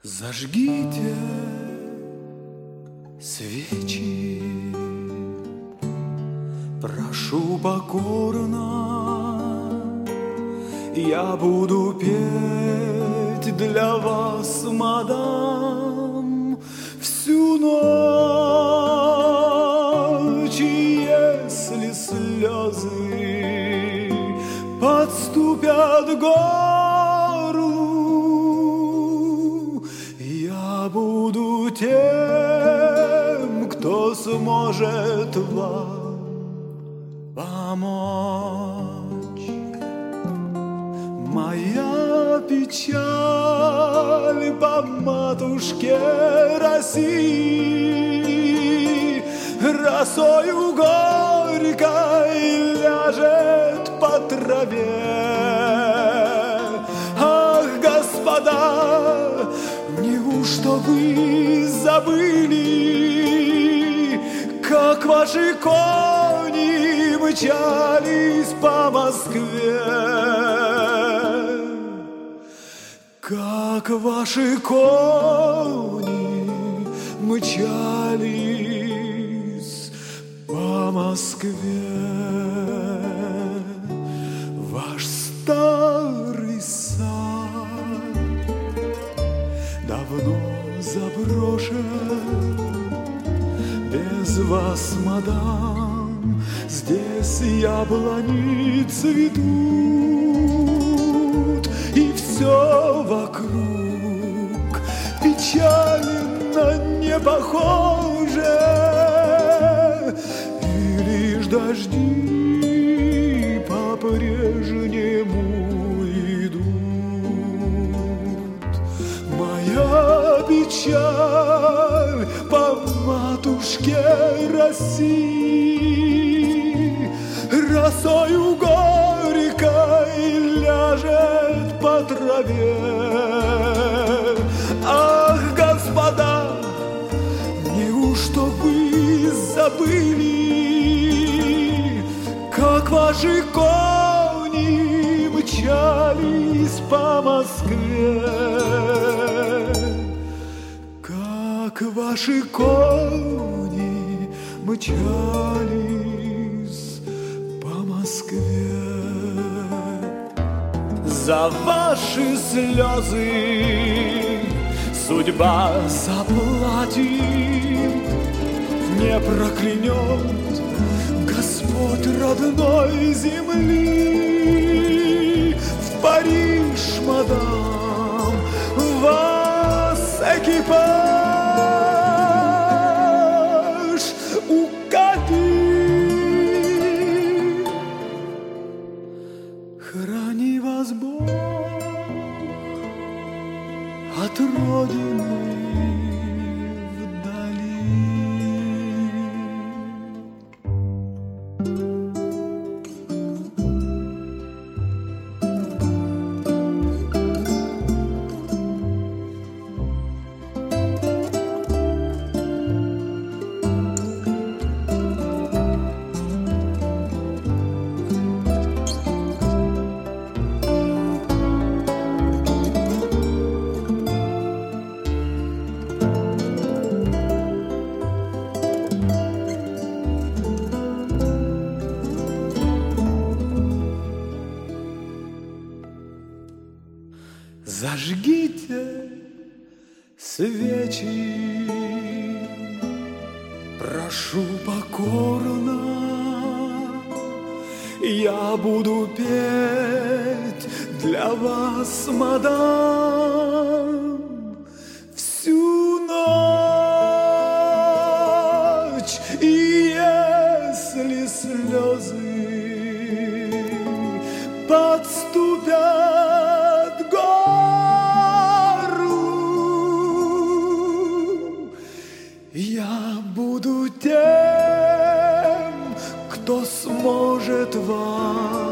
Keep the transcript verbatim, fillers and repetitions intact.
Зажгите свечи, прошу покорно, я буду петь для вас, мадам, всю ночь. И если слезы подступят к горлу, я буду тем, кто сможет вам помочь. Моя печаль по матушке России росою горькой ляжет по траве. Ах, господа, неужто вы забыли, как ваши кони мчались по Москве? Как ваши кони мчались по Москве. Ваш старый сад давно заброшен. Без вас, мадам, здесь яблони цветут, и все вокруг печально не похоже, и лишь дожди по-прежнему идут. Моя печаль по матушке России росою горькой ляжет по траве. Ах, господа, неужто вы забыли, как ваши кони мчались по Москве? Как ваши кони мчались по Москве. За ваши слезы судьба заплатит, не проклянет Господь родной земли. В Париж, мадам, вас экипаж укатит. Храни вас Бог от родины вдали. Зажгите свечи, прошу покорно, я буду петь для вас, мадам, всю ночь. И если слезы подступят к горлу, я буду тем, кто сможет вам